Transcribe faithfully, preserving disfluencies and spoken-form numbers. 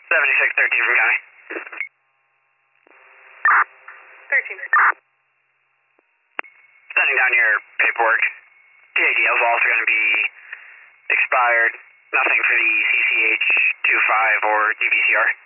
seventy-six thirteen from County. thirteen. Sending down your paperwork. T A D L is also going to be expired. Nothing for the C C H twenty-five or D V C R.